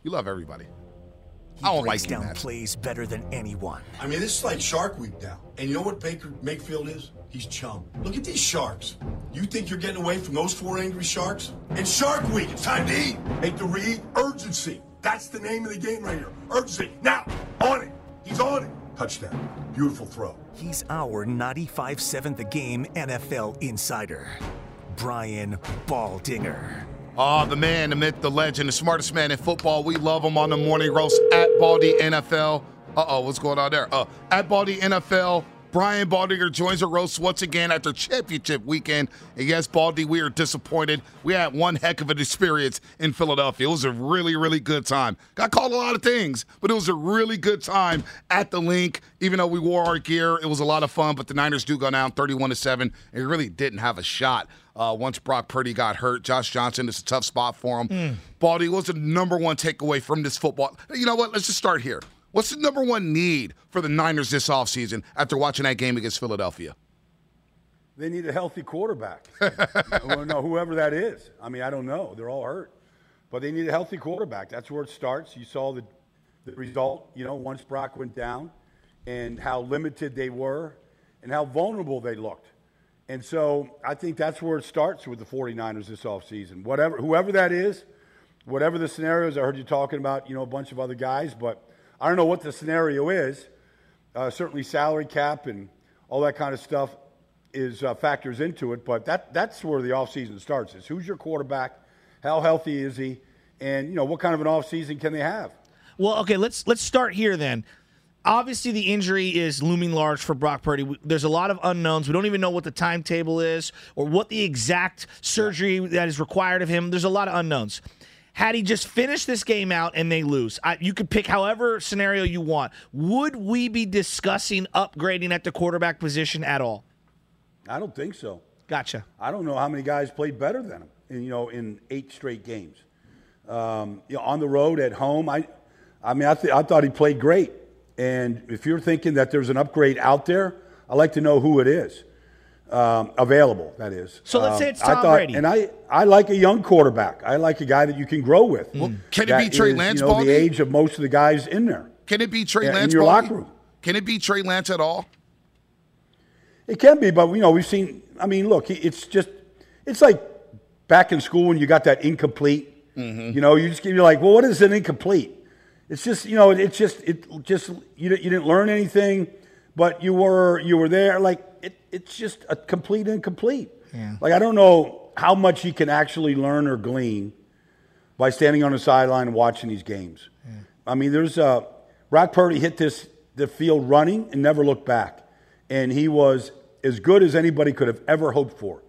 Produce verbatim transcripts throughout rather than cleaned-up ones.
You love everybody. He I don't breaks like down him, plays better than anyone. I mean, this is like Shark Week now. And you know what Baker Mayfield is? He's chum. Look at these sharks. You think you're getting away from those four angry sharks? It's Shark Week. It's time to eat. Make the read. Urgency. That's the name of the game right here. Urgency. Now, on it. He's on it. Touchdown. Beautiful throw. He's our ninety-five seven The Game N F L insider, Brian Baldinger. Oh, the man, the myth, the legend, the smartest man in football. We love him on the Morning Roast at Baldy N F L. Uh-oh, what's going on there? Uh, at Baldy N F L, Brian Baldinger joins the roast once again after championship weekend. And yes, Baldy, we are disappointed. We had one heck of an experience in Philadelphia. It was a really, really good time. Got called a lot of things, but it was a really good time at the Link. Even though we wore our gear, it was a lot of fun, but the Niners do go down thirty-one to seven, and really didn't have a shot. Uh, once Brock Purdy got hurt, Josh Johnson, it's a tough spot for him. Mm. Baldy, what's the number one takeaway from this football? You know what? Let's just start here. What's the number one need for the Niners this offseason after watching that game against Philadelphia? They need a healthy quarterback. Well, no, whoever that is. I mean, I don't know. They're all hurt. But they need a healthy quarterback. That's where it starts. You saw the, the result, you know, once Brock went down and how limited they were and how vulnerable they looked. And so I think that's where it starts with the 49ers this offseason. Whatever, whoever that is, whatever the scenarios, I heard you talking about, you know, a bunch of other guys, but I don't know what the scenario is. Uh, certainly salary cap and all that kind of stuff is uh, factors into it, but that that's where the offseason starts is who's your quarterback, how healthy is he, and, you know, what kind of an offseason can they have? Well, okay, let's let's start here then. Obviously, the injury is looming large for Brock Purdy. There's a lot of unknowns. We don't even know what the timetable is or what the exact surgery that is required of him. There's a lot of unknowns. Had he just finished this game out and they lose, I, you could pick however scenario you want. Would we be discussing upgrading at the quarterback position at all? I don't think so. Gotcha. I don't know how many guys played better than him, in, you know, in eight straight games. Um, you know, on the road, at home, I, I mean, I, th- I thought he played great. And if you're thinking that there's an upgrade out there, I'd like to know who it is. Um, available, that is. So let's um, say it's Tom I thought, Brady. And I, I like a young quarterback. I like a guy that you can grow with. Well, can that it be Trey is, Lance, you know, Baldy? the age of most of the guys in there. Can it be Trey yeah, Lance, in your Baldy? locker room? Can it be Trey Lance at all? It can be, but, you know, we've seen, I mean, look, it's just, it's like back in school when you got that incomplete. Mm-hmm. You know, you just, you're like, well, what is an incomplete? It's just, you know, it's just, it just, you, you didn't learn anything, but you were, you were there. Like, it, it's just a complete incomplete. Yeah. Like, I don't know how much you can actually learn or glean by standing on the sideline and watching these games. Yeah. I mean, there's, uh, Brock Purdy hit this, the field running and never looked back. And he was as good as anybody could have ever hoped for.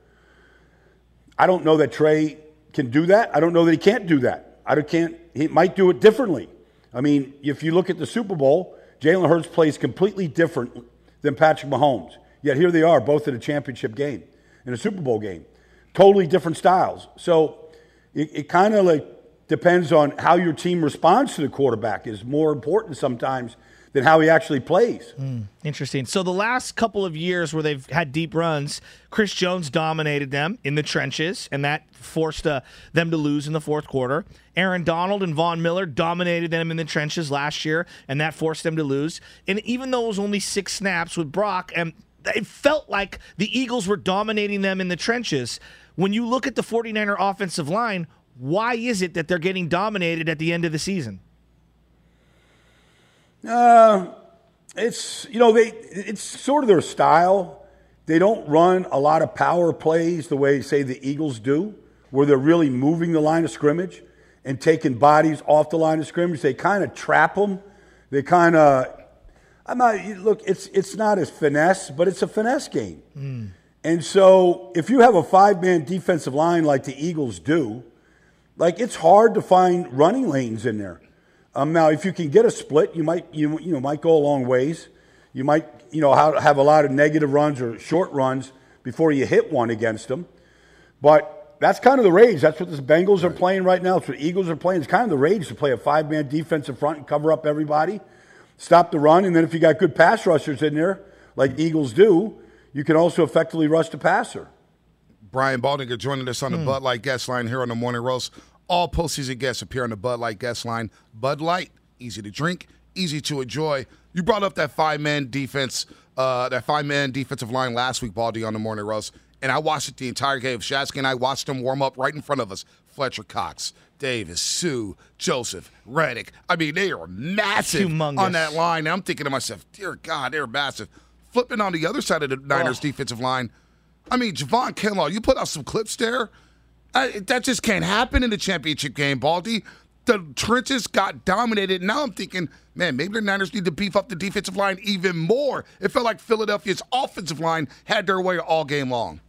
I don't know that Trey can do that. I don't know that he can't do that. I can't, he might do it differently. I mean, if you look at the Super Bowl, Jalen Hurts plays completely different than Patrick Mahomes. Yet here they are, both in a championship game, in a Super Bowl game. Totally different styles. So it, it kind of like depends on how your team responds to the quarterback is more important sometimes than how he actually plays. Mm, interesting. So the last couple of years where they've had deep runs, Chris Jones dominated them in the trenches, and that forced uh, them to lose in the fourth quarter. Aaron Donald and Von Miller dominated them in the trenches last year, and that forced them to lose. And even though it was only six snaps with Brock, and it felt like the Eagles were dominating them in the trenches, when you look at the 49er offensive line, why is it that they're getting dominated at the end of the season? Uh, it's, you know, they it's sort of their style. They don't run a lot of power plays the way, say, the Eagles do, where they're really moving the line of scrimmage and taking bodies off the line of scrimmage. They kind of trap them. They kind of, I'm not, look, it's it's not as finesse, but it's a finesse game. Mm. And so if you have a five-man defensive line like the Eagles do, like it's hard to find running lanes in there. Um, now, if you can get a split, you might you you know might go a long ways. You might you know have, have a lot of negative runs or short runs before you hit one against them. But that's kind of the rage. That's what the Bengals are playing right now. It's what the Eagles are playing. It's kind of the rage to play a five-man defensive front and cover up everybody, stop the run, and then if you got good pass rushers in there, like the Eagles do, you can also effectively rush the passer. Brian Baldinger joining us on the mm. Bud Light guest line here on the Morning Roast. All postseason guests appear on the Bud Light guest line. Bud Light, easy to drink, easy to enjoy. You brought up that five-man defense, uh, that five-man defensive line last week, Baldy, on the Morning Roast, and I watched it the entire game. Shasky and I watched them warm up right in front of us. Fletcher Cox, Davis, Sue, Joseph, Reddick. I mean, they are massive Humongous. on that line. And I'm thinking to myself, dear God, they're massive. Flipping on the other side of the Niners Oh. defensive line, I mean, Javon Kinlaw, you put out some clips there. I, that just can't happen in the championship game, Baldy. The trenches got dominated. Now I'm thinking, man, maybe the Niners need to beef up the defensive line even more. It felt like Philadelphia's offensive line had their way all game long.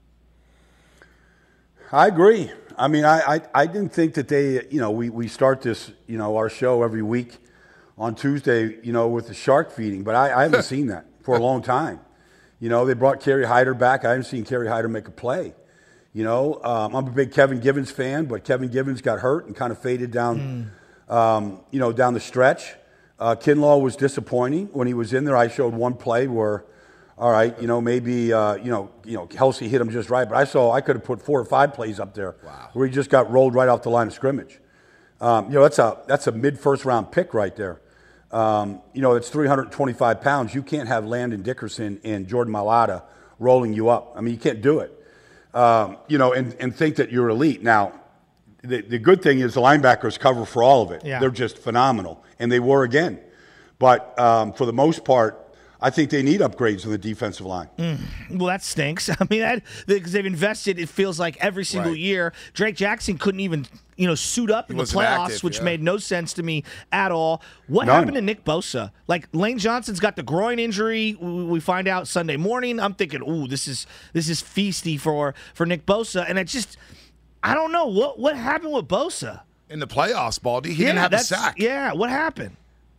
I agree. I mean, I, I, I didn't think that they, you know, we, we start this, you know, our show every week on Tuesday, you know, with the shark feeding, but I, I haven't seen that for a long time. You know, they brought Kerry Hyder back. I haven't seen Kerry Hyder make a play. You know, um, I'm a big Kevin Givens fan, but Kevin Givens got hurt and kind of faded down, mm. um, you know, down the stretch. Uh, Kinlaw was disappointing when he was in there. I showed one play where, all right, you know, maybe, uh, you know, you know, Kelsey hit him just right, but I saw I could have put four or five plays up there wow. where he just got rolled right off the line of scrimmage. Um, you know, that's a that's a mid first round pick right there. Um, you know, it's three hundred twenty-five pounds. You can't have Landon Dickerson and Jordan Mailata rolling you up. I mean, you can't do it. Um, you know, and, and think that you're elite. Now, the, the good thing is the linebackers cover for all of it. Yeah. They're just phenomenal, and they were again. But um, for the most part, I think they need upgrades on the defensive line. Mm. Well, that stinks. I mean, that, because they've invested, it feels like every single Right. year. Drake Jackson couldn't even, you know, suit up in the wasn't playoffs, active, which yeah. made no sense to me at all. What None. happened to Nick Bosa? Like, Lane Johnson's got the groin injury. We we find out Sunday morning. I'm thinking, ooh, this is this is feisty for for Nick Bosa, and it just, I don't know what what happened with Bosa. In the playoffs, Baldy, he didn't have a that's- sack. Yeah, what happened?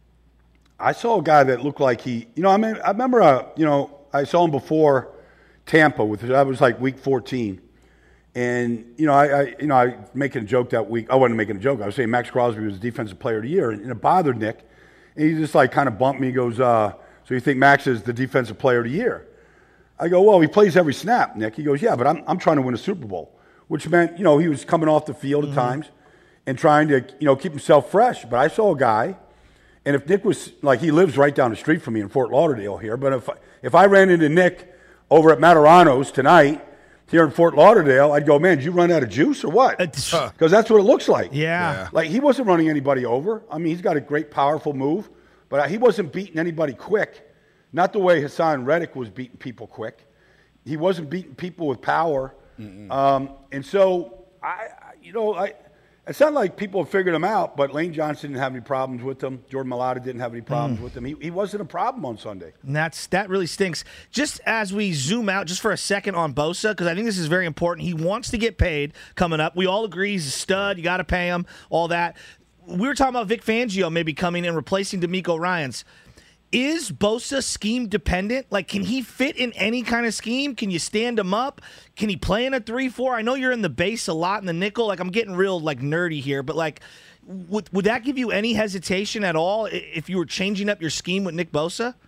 I saw a guy that looked like he, you know, I mean, I remember, uh, you know, I saw him before Tampa with, that was like week fourteen. And, you know, I, I you know, I making a joke that week. I wasn't making a joke. I was saying Max Crosby was defensive player of the year, and, and it bothered Nick. And he just like kind of bumped me. He goes, uh, so you think Max is the defensive player of the year? I go, well, he plays every snap, Nick. He goes, yeah, but I'm, I'm trying to win a Super Bowl, which meant, you know, he was coming off the field at mm-hmm. times and trying to, you know, keep himself fresh. But I saw a guy. And if Nick was, like, he lives right down the street from me in Fort Lauderdale here, but if, if I ran into Nick over at Materano's tonight here in Fort Lauderdale, I'd go, man, did you run out of juice or what? Because that's what it looks like. Yeah. Yeah. Like, he wasn't running anybody over. I mean, he's got a great, powerful move, but he wasn't beating anybody quick. Not the way Hassan Reddick was beating people quick. He wasn't beating people with power. Um, and so, I, you know, I... It's not like people have figured him out, but Lane Johnson didn't have any problems with him. Jordan Mailata didn't have any problems mm. with him. He, he wasn't a problem on Sunday. And that's that really stinks. Just as we zoom out just for a second on Bosa, because I think this is very important. He wants to get paid coming up. We all agree he's a stud. You got to pay him, all that. We were talking about Vic Fangio maybe coming and replacing DeMeco Ryans. Is Bosa scheme dependent? Like, can he fit in any kind of scheme? Can you stand him up? Can he play in a three four? I know you're in the base a lot in the nickel. Like, I'm getting real, like, nerdy here. But, like, would, would that give you any hesitation at all if you were changing up your scheme with Nick Bosa?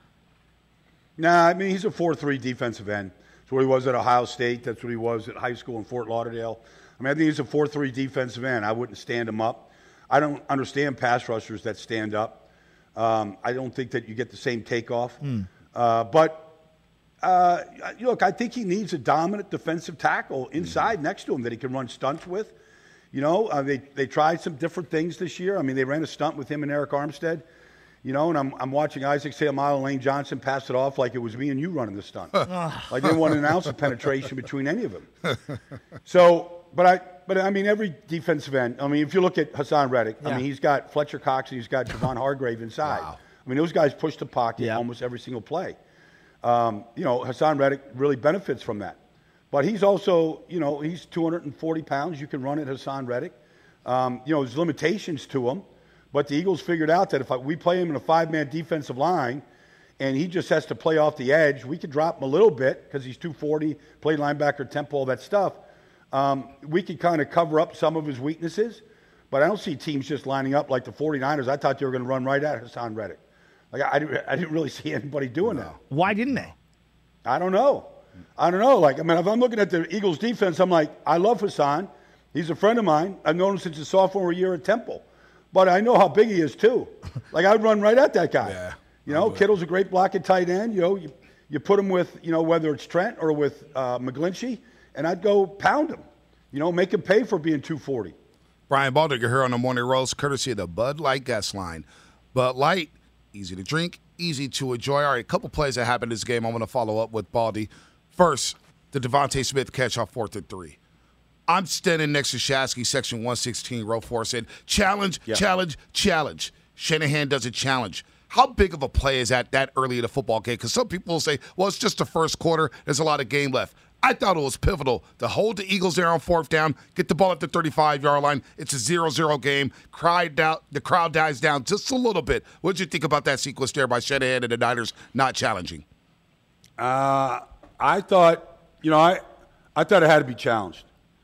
Nah, I mean, he's a four three defensive end. That's what he was at Ohio State. That's what he was at high school in Fort Lauderdale. I mean, I think he's a four three defensive end. I wouldn't stand him up. I don't understand pass rushers that stand up. Um, I don't think that you get the same takeoff. Mm. Uh, but, uh, look, I think he needs a dominant defensive tackle inside mm. next to him that he can run stunts with. You know, uh, they, they tried some different things this year. I mean, they ran a stunt with him and Eric Armstead. You know, and I'm I'm watching Isaac Seumalo and Lane Johnson pass it off like it was me and you running the stunt. Like they didn't want an ounce of penetration between any of them. So, but I but I mean every defensive end. I mean, if you look at Hassan Reddick, yeah. I mean he's got Fletcher Cox and he's got Javon Hargrave inside. Wow. I mean those guys push the pocket yeah. almost every single play. Um, you know, Hassan Reddick really benefits from that. But he's also, you know, he's two hundred forty pounds. You can run at Hassan Reddick. Um, you know, there's limitations to him. But the Eagles figured out that if I, we play him in a five-man defensive line and he just has to play off the edge, we could drop him a little bit because he's two forty, play linebacker, tempo, all that stuff. Um, we could kind of cover up some of his weaknesses. But I don't see teams just lining up like the 49ers. I thought they were going to run right at Hassan Reddick. Like I, I didn't really see anybody doing that. Why didn't they? I don't know. I don't know. Like, I mean, if I'm looking at the Eagles defense, I'm like, I love Hassan. He's a friend of mine. I've known him since his sophomore year at Temple. But I know how big he is, too. Like, I'd run right at that guy. Yeah, you know, Kittle's a great blocking tight end. You know, you, you put him with, you know, whether it's Trent or with uh, McGlinchey, and I'd go pound him. You know, make him pay for being two forty. Brian Baldinger here on the Morning Roast, courtesy of the Bud Light guest line. Bud Light, easy to drink, easy to enjoy. All right, a couple plays that happened in this game I want to follow up with Baldy. First, the Devontae Smith catch off fourth and three. I'm standing next to Shasky, section one sixteen, row four, said, challenge, yeah. challenge, challenge. Shanahan doesn't challenge. How big of a play is that that early in the football game? Because some people will say, well, it's just the first quarter. There's a lot of game left. I thought it was pivotal to hold the Eagles there on fourth down, get the ball at the thirty-five-yard line. It's a zero zero game. Cried out, the crowd dies down just a little bit. What did you think about that sequence there by Shanahan and the Niners not challenging? Uh, I thought, you know, I, I thought it had to be challenged.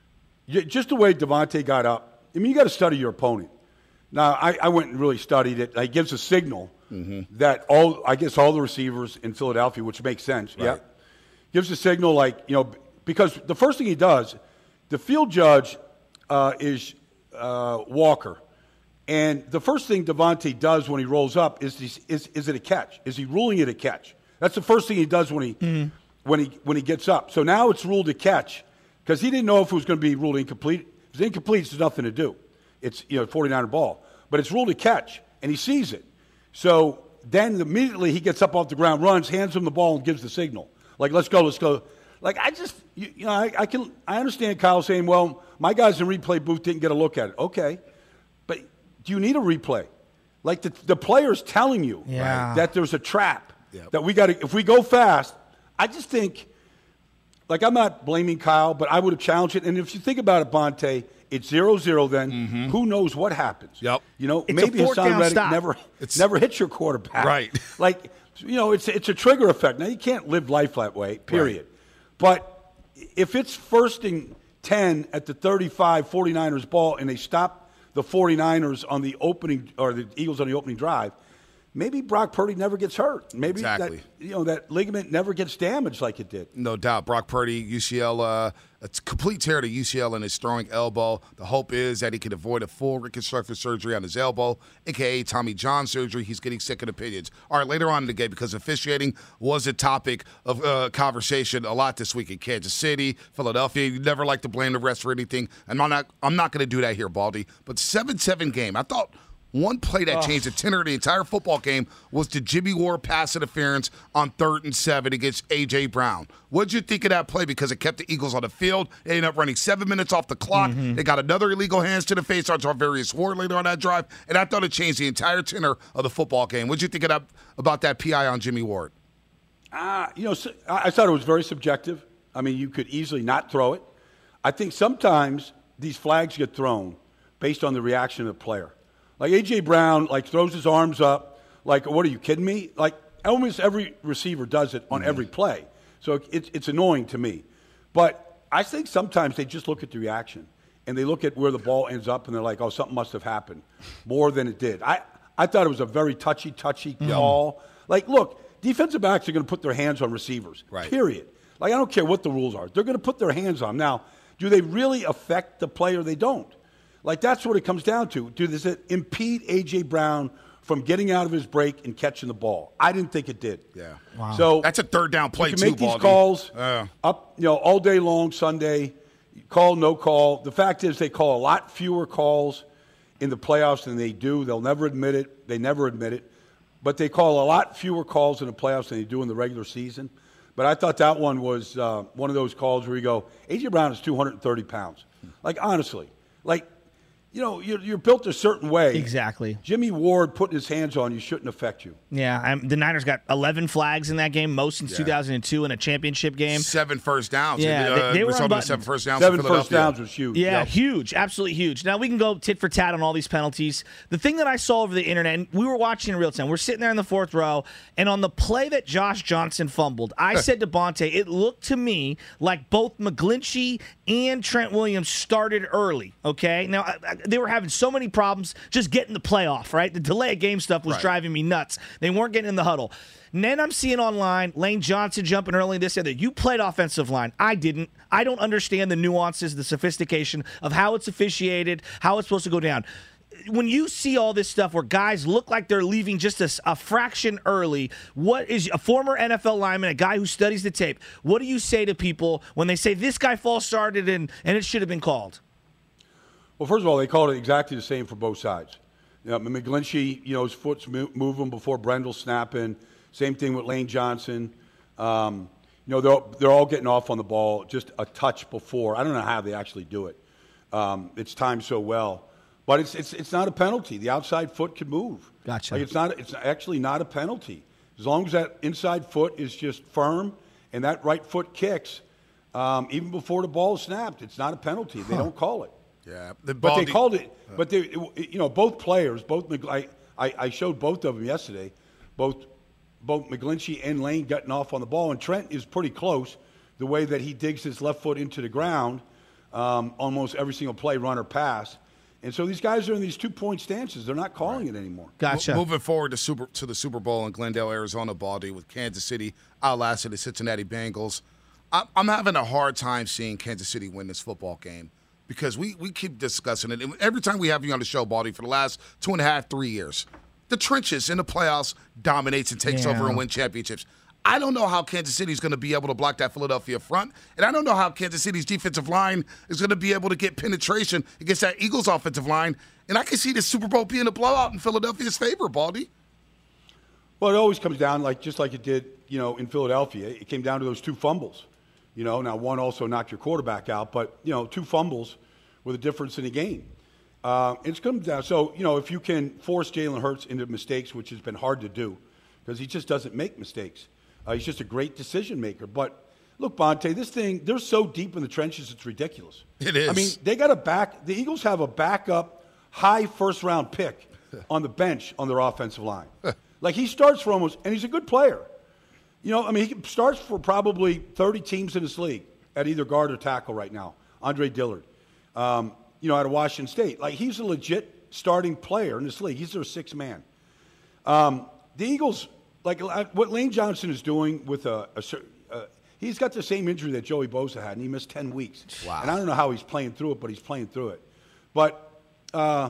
Just the way Devontae got up. I mean, you got to study your opponent. Now, I, I went and really studied it. It gives a signal mm-hmm. that all, I guess, all the receivers in Philadelphia, which makes sense, right. yeah, gives a signal like, you know, because the first thing he does, the field judge uh, is uh, Walker. And the first thing Devontae does when he rolls up is, is is it a catch? Is he ruling it a catch? That's the first thing he does when he mm-hmm. when he when he gets up. So now it's ruled a catch. Because he didn't know if it was going to be ruled incomplete. If it's incomplete, there's nothing to do. It's, you know, forty-niner ball. But it's ruled a catch, and he sees it. So then immediately he gets up off the ground, runs, hands him the ball, and gives the signal. Like, let's go, let's go. Like, I just, you, you know, I, I can, I understand Kyle saying, well, my guys in replay booth didn't get a look at it. Okay. But do you need a replay? Like, the, the player's telling you yeah. right, that there's a trap, yep. that we got to, if we go fast, I just think, like, I'm not blaming Kyle, but I would have challenged it. And if you think about it, Bonte, it's zero zero then. Mm-hmm. Who knows what happens? Yep. You know, it's maybe Hassan Reddick stop. never, it's, never hits your quarterback. Right. Like, you know, it's, it's a trigger effect. Now, you can't live life that way, period. Right. But if it's first and ten at the thirty-five, forty-niners ball, and they stop the forty-niners on the opening, or the Eagles on the opening drive, maybe Brock Purdy never gets hurt. Maybe exactly. that, you know, that ligament never gets damaged like it did. No doubt. Brock Purdy, U C L, uh, a complete tear to U C L in his throwing elbow. The hope is that he can avoid a full reconstructive surgery on his elbow, a k a. Tommy John surgery. He's getting second opinions. All right, later on in the game, because officiating was a topic of uh, conversation a lot this week in Kansas City, Philadelphia. You never like to blame the refs for anything. And I'm not, I'm not going to do that here, Baldy. But seven seven game, I thought – one play that changed the tenor of the entire football game was the Jimmy Ward pass interference on third and seven against A J. Brown. What did you think of that play? Because it kept the Eagles on the field. They ended up running seven minutes off the clock. Mm-hmm. They got another illegal hands to the face on Tarvarius Ward later on that drive. And I thought it changed the entire tenor of the football game. What did you think of that, about that P I on Jimmy Ward? Uh, you know, I thought it was very subjective. I mean, you could easily not throw it. I think sometimes these flags get thrown based on the reaction of the player. Like A J. Brown, like, throws his arms up. Like, what, are you kidding me? Like, almost every receiver does it on mm-hmm. every play. So it's it's annoying to me. But I think sometimes they just look at the reaction, and they look at where the ball ends up, and they're like, oh, something must have happened more than it did. I, I thought it was a very touchy, touchy mm-hmm. call. Like, look, defensive backs are going to put their hands on receivers, right. period. Like, I don't care what the rules are. They're going to put their hands on them. Now, do they really affect the play or they don't? Like, that's what it comes down to. Do does it impede A J. Brown from getting out of his break and catching the ball? I didn't think it did. Yeah. Wow. So that's a third down play, you too, can make these Baldy. calls uh. up, you know, all day long Sunday, call, no call. The fact is they call a lot fewer calls in the playoffs than they do. They'll never admit it. They never admit it. But they call a lot fewer calls in the playoffs than they do in the regular season. But I thought that one was uh, one of those calls where you go, A J. Brown is two hundred thirty pounds. Like, honestly. Like, you know, you're, you're built a certain way. Exactly. Jimmy Ward putting his hands on you shouldn't affect you. Yeah, I'm, the Niners got eleven flags in that game, most since yeah. two thousand two in a championship game. Seven first downs. Yeah, uh, they, they were unbuttoned. Seven first downs. Seven first downs was huge. Yeah, yep. huge, absolutely huge. Now we can go tit for tat on all these penalties. The thing that I saw over the internet, and we were watching in real time. We're sitting there in the fourth row, and on the play that Josh Johnson fumbled, I said to Bonte, it looked to me like both McGlinchey and Trent Williams started early. Okay, now they were having so many problems just getting the playoff, right? The delay of game stuff was Right. driving me nuts. They weren't getting in the huddle. And then I'm seeing online Lane Johnson jumping early this and that. You played offensive line. I didn't. I don't understand the nuances, the sophistication of how it's officiated, how it's supposed to go down. When you see all this stuff where guys look like they're leaving just a, a fraction early, what is a former N F L lineman, a guy who studies the tape, what do you say to people when they say this guy false started and, and it should have been called? Well, first of all, they called it exactly the same for both sides. You know, McGlinchey, you know, his foot's mo- moving before Brendel snapping. Same thing with Lane Johnson. Um, you know, they're, they're all getting off on the ball just a touch before. I don't know how they actually do it. Um, it's timed so well. But it's, it's, it's not a penalty. The outside foot can move. Gotcha. Like it's, not, it's actually not a penalty. As long as that inside foot is just firm and that right foot kicks, um, even before the ball is snapped, it's not a penalty. They don't call it. Yeah, the But they Baldy- called it. But they, you know, both players, both Mc- I, I, I showed both of them yesterday. Both, both McGlinchey and Lane getting off on the ball, and Trent is pretty close. The way that he digs his left foot into the ground, um, almost every single play, run or pass. And so these guys are in these two-point stances. They're not calling it anymore. Gotcha. Mo- moving forward to super to the Super Bowl in Glendale, Arizona, Baldy, with Kansas City outlasted the Cincinnati Bengals. I, I'm having a hard time seeing Kansas City win this football game because we, we keep discussing it. And every time we have you on the show, Baldy, for the last two and a half, three years, the trenches in the playoffs dominates and takes Yeah. over and win championships. I don't know how Kansas City is going to be able to block that Philadelphia front, and I don't know how Kansas City's defensive line is going to be able to get penetration against that Eagles offensive line. And I can see the Super Bowl being a blowout in Philadelphia's favor, Baldy. Well, it always comes down, like just like it did, you know, in Philadelphia. It came down to those two fumbles. You know, now one also knocked your quarterback out, but, you know, two fumbles were the difference in the game. Uh, it's come down. So, you know, if you can force Jalen Hurts into mistakes, which has been hard to do because he just doesn't make mistakes. Uh, he's just a great decision maker. But look, Bonte, this thing, they're so deep in the trenches, it's ridiculous. It is. I mean, they got a back, the Eagles have a backup high first round pick on the bench on their offensive line. Like he starts for almost, and he's a good player. You know, I mean, he starts for probably thirty teams in this league at either guard or tackle right now. Andre Dillard, um, you know, out of Washington State. Like he's a legit starting player in this league. He's their sixth man. Um, the Eagles, like what Lane Johnson is doing with a, a uh, he's got the same injury that Joey Bosa had, and he missed ten weeks. Wow. And I don't know how he's playing through it, but he's playing through it. But uh,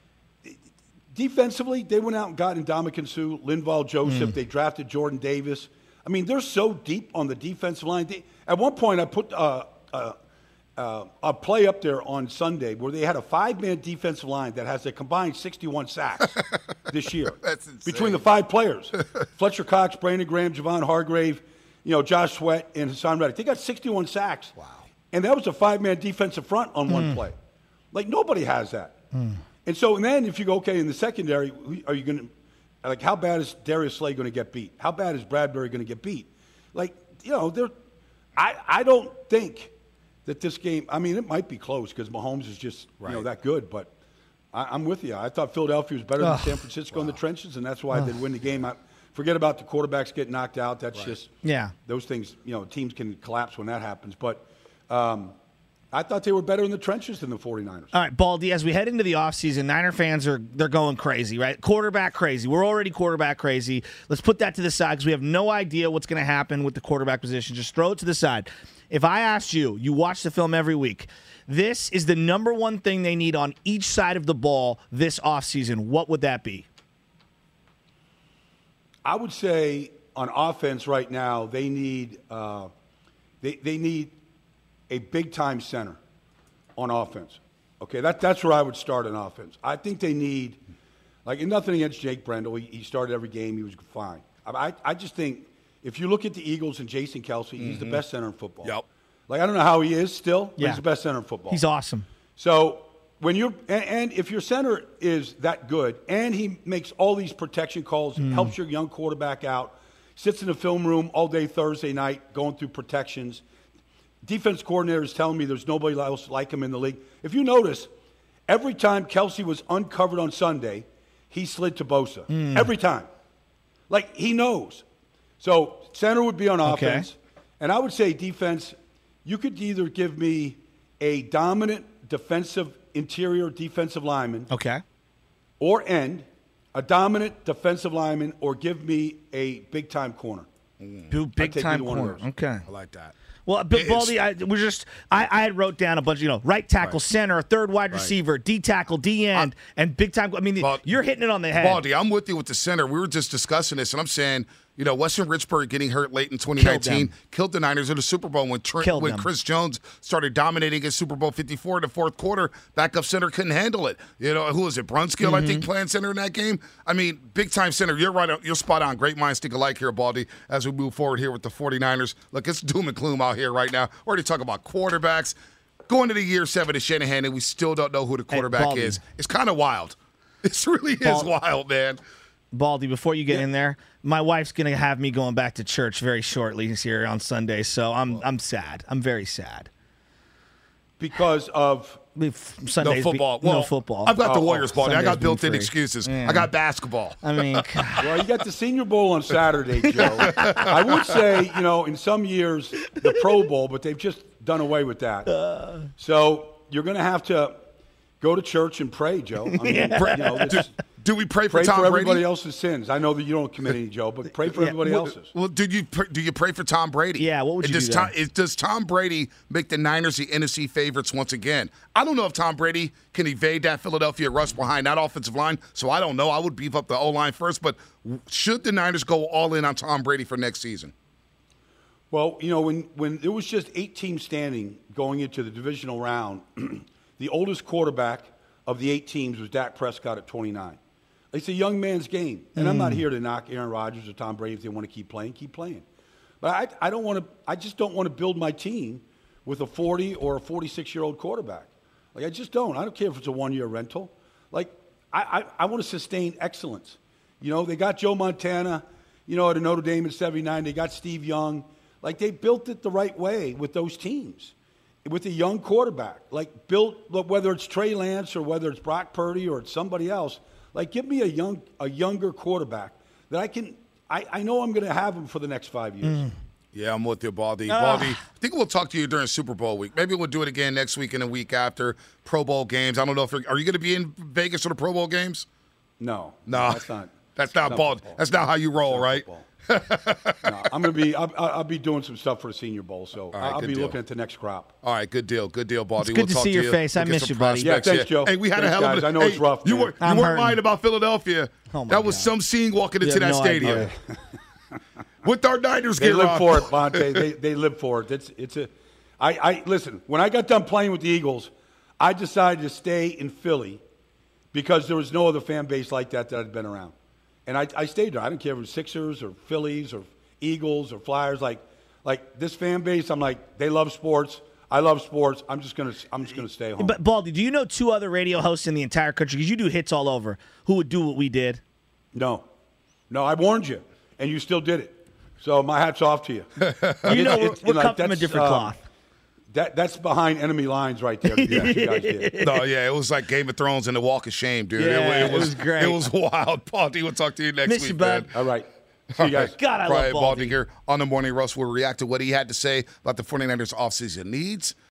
defensively, they went out and got Ndamukong Suh, Linval Joseph. Mm. They drafted Jordan Davis. I mean, they're so deep on the defensive line. They, at one point, I put uh, uh, uh, a play up there on Sunday where they had a five-man defensive line that has a combined sixty-one sacks this year. That's insane. Between the five players. Fletcher Cox, Brandon Graham, Javon Hargrave, you know, Josh Sweat, and Hassan Reddick. They got sixty-one sacks. Wow. And that was a five-man defensive front on one play. Like, nobody has that. And so, and then if you go, okay, in the secondary, who- are you going to, like, how bad is Darius Slay going to get beat? How bad is Bradbury going to get beat? Like, you know, they're, I, I don't think that this game, I mean, it might be close because Mahomes is just, you know, Right. that good, but I, I'm with you. I thought Philadelphia was better Ugh. than San Francisco in the trenches, and that's why they win the game. I, forget about the quarterbacks getting knocked out. That's just, Yeah. those things, you know, teams can collapse when that happens. But um, I thought they were better in the trenches than the 49ers. All right, Baldy, as we head into the offseason, Niner fans are they're going crazy, right? Quarterback crazy. We're already quarterback crazy. Let's put that to the side because we have no idea what's going to happen with the quarterback position. Just throw it to the side. If I asked you, you watch the film every week, this is the number one thing they need on each side of the ball this offseason, what would that be? I would say on offense right now, they need uh, they they need a big time center on offense. Okay, that that's where I would start on offense. I think they need, like, and nothing against Jake Brendel. He, he started every game. He was fine. I, I I just think if you look at the Eagles and Jason Kelsey, he's the best center in football. Yep. Like, I don't know how he is still, but Yeah. he's the best center in football. He's awesome. So when you're and, and if your center is that good and he makes all these protection calls, helps your young quarterback out, sits in the film room all day Thursday night going through protections. Defense coordinator is telling me there's nobody else like him in the league. If you notice, every time Kelsey was uncovered on Sunday, he slid to Bosa. Every time. Like, he knows. So center would be on Okay. offense. And I would say defense, you could either give me a dominant defensive interior defensive lineman, Okay. or end, a dominant defensive lineman, or give me a big-time corner. Do big take time either one of corner. those. Okay. I like that. Well, but It's- Baldy, I, we're just I, I had wrote down a bunch of, you know, right tackle, center, third wide receiver, D tackle, D end, and big time. I mean, Bal- you're hitting it on the head. Baldy, I'm with you with the center. We were just discussing this, and I'm saying, you know, Weston Richburg getting hurt late in twenty nineteen them. killed, the Niners in the Super Bowl when Trent, Killed when them. Chris Jones started dominating in Super Bowl fifty-four in the fourth quarter. Backup center couldn't handle it. You know, who was it? Brunskill, Mm-hmm. I think, playing center in that game. I mean, big time center. You're right. You're spot on. Great minds think alike here, Baldy, as we move forward here with the 49ers. Look, it's doom and gloom out here right now. We're already talking about quarterbacks. Going to the year seven of Shanahan, and we still don't know who the quarterback Baldy. is. It's kind of wild. It really is Bal- wild, man. Baldy, before you get in there, my wife's gonna have me going back to church very shortly here on Sunday, so I'm I'm sad. I'm very sad. Because of We've- No Sundays be- football. no Well, football. I've got the Oh, Warriors, oh, Baldy. I Sundays got being built-in free. excuses. Yeah. I got basketball. I mean, God. well, you got the Senior Bowl on Saturday, Joe. I would say, you know, in some years the Pro Bowl, but they've just done away with that. So you're going to have to go to church and pray, Joe. I mean, you know, this- Do we pray for pray Tom for Brady? everybody else's sins. I know that you don't commit any, Joe, but pray for Yeah, everybody well, else's. Well, do you pr- do you pray for Tom Brady? Yeah, what would And you does do Tom, there? is, does Tom Brady make the Niners the N F C favorites once again? I don't know if Tom Brady can evade that Philadelphia rush behind that offensive line, so I don't know. I would beef up the O-line first, but should the Niners go all in on Tom Brady for next season? Well, you know, when, when there was just eight teams standing going into the divisional round, the oldest quarterback of the eight teams was Dak Prescott at twenty-nine. It's a young man's game. And I'm not here to knock Aaron Rodgers or Tom Brady if they want to keep playing, keep playing. But I, I don't want to I just don't want to build my team with a forty or a forty-six-year-old quarterback. Like I just don't. I don't care if it's a one-year rental. Like I, I, I want to sustain excellence. You know, they got Joe Montana, you know, at Notre Dame in seventy-nine. They got Steve Young. Like they built it the right way with those teams. With a young quarterback. Like built whether it's Trey Lance or whether it's Brock Purdy or it's somebody else. Like, give me a young, a younger quarterback that I can. I, I know I'm going to have him for the next five years. Yeah, I'm with you, Baldy. Baldy, I think we'll talk to you during Super Bowl week. Maybe we'll do it again next week and a week after Pro Bowl games. I don't know if you're, are you going to be in Vegas for the Pro Bowl games? No, No, that's not. That's not not Baldy. football. That's not how you roll, right? Football. No, I'm going to be. I'll, I'll be doing some stuff for the Senior Bowl, so right, I'll good be deal. looking at the next crop. All right, good deal, good deal, Baldy. It's good we'll to talk see your you. face. I We'll get miss some you, buddy. Yeah, prospects, thanks, Joe. Hey, we had Thanks, a hell of guys. a. I know hey, it's rough, You man. were you I'm weren't hurting. lying about Philadelphia. Oh, my that was God. some scene walking You into that have no stadium. idea. With our Niners They gear live on. for it, Bonte. They they live for it. It's it's a. I, I listen. When I got done playing with the Eagles, I decided to stay in Philly because there was no other fan base like that that I'd been around, and I, I stayed there. I didn't care if it was Sixers or Phillies or Eagles or Flyers. Like like this fan base, I'm like they love sports. I love sports. I'm just gonna I'm just gonna stay home. But Baldy, do you know two other radio hosts in the entire country? Because you do hits all over. Who would do what we did? no, no, I warned you, and you still did it. So my hat's off to you. You know, we're, It's- we're like, cut from a that's, different um, cloth. That that's behind enemy lines right there. Yeah, you guys did. No, yeah, it was like Game of Thrones and the Walk of Shame, dude. Yeah, it, it was great. It was wild. Baldy, we'll talk to you next Miss week, you, bud. man. All right. See you guys. God, I Brian love Baldy Baldy. here on the Morning Rush will react to what he had to say about the 49ers offseason needs,